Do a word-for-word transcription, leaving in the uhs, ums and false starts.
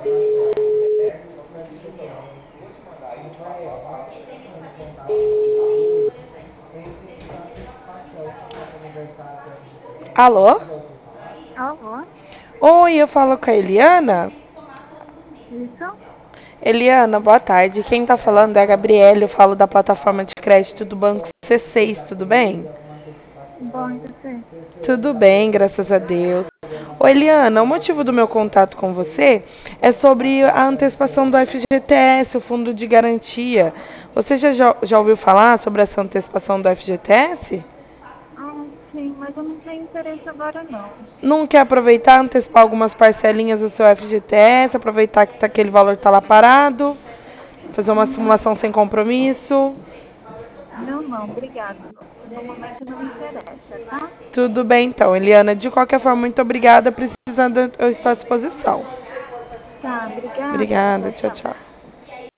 Alô? Alô? Oi, eu falo com a Eliana. Isso? Eliana, boa tarde. Quem tá falando é a Gabriela. Eu falo da plataforma de crédito do Banco C seis, tudo bem? Bom, e você? Tudo bem, graças a Deus. Ô, Eliana, o motivo do meu contato com você é sobre a antecipação do F G T S, o Fundo de Garantia. Você já, já já ouviu falar sobre essa antecipação do F G T S? Ah, sim, mas eu não tenho interesse agora, não. Não quer aproveitar, antecipar algumas parcelinhas do seu F G T S, aproveitar que tá, aquele valor está lá parado, fazer uma Hum, simulação sem compromisso? não, não, obrigado. No momento não me interessa, tá? Tudo bem então, Eliana. De qualquer forma, muito obrigada. Precisando, eu estou à disposição. Tá, obrigada. Obrigada, Tchau, tchau, tchau. tchau.